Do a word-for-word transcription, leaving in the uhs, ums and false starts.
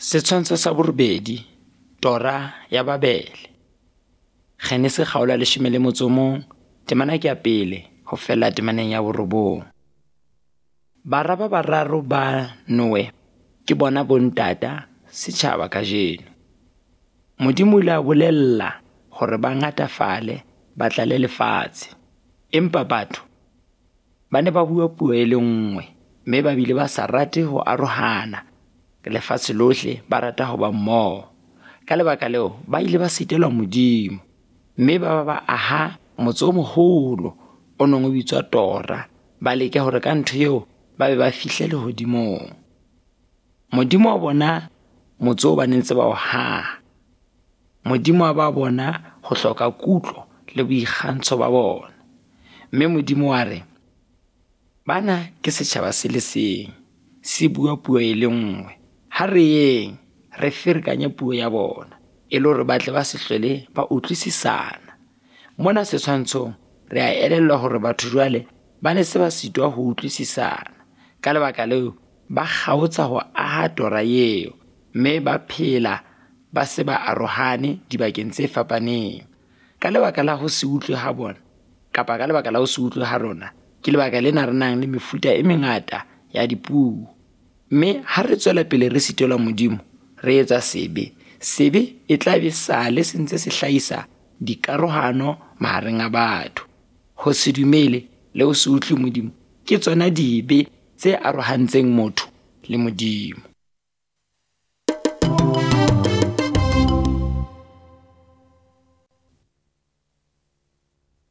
Setshwantsho sa borobedi, tora ya Babele. Kgenese kgaola leshome le motso o mong, temana ke ya pele ho fella temaneng ya borobong. Bara ba bararo ba Noe ke bona bontata setjhaba kajeno. Modimo o ile a bolella hore ba ngatafale ba tlale lefatshe, empa batho ba ne ba bua puo e le nngwe, mme ba bile ba sa rate ho arohana ke lefatshe lohle, ba rata ho ba mmoho. Ka lebaka leo ba ile ba sitelwa Modimo, mme ba ba ba aha motse o moholo o neng o bitswa Tora, ba leke hore ka ntho eo ba be ba fihle lehodimong. Modimo wa bona motse o ba ne ntse ba o haha. Modimo wa ba bona ho hloka kutlo le boikgantsho ba bona, mme Modimo wa re bana ke setjhaba se le seng, se bua puo e le nngwe. Ha re yeng re ferekanye puo ya bona, e le hore ba tle ba se hlole ba utlwisisana. Mona setshwantshong re a elellwa hore batho jwale ba ne se ba sitwa ho utlwisisana. Ka lebaka leo ba kgaotsa ho aha tora eo, mme ba phela ba se ba arohane dibakeng tse fapaneng. Ka lebaka la ho se utlwe ha bona, kapa ka lebaka la ho se utlwe ha rona, ke lebaka lena re nang le mefuta e mengata ya dipuo. Mme ha re tswela pele re sitelwa Modimo, re etsa sebe, sebe e tla be sale se ntse se hlahisa dikarohano mahareng a batho. Ho se dumele le ho se utlwe Modimo ke tsona dibe tse arohantseng motho le Modimo.